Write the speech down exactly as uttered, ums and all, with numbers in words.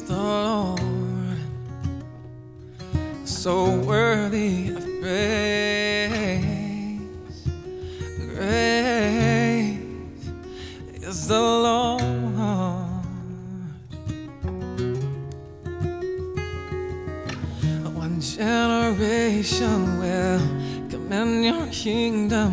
the Lord, so worthy of praise. Great is the Lord. One generation will commend your kingdom.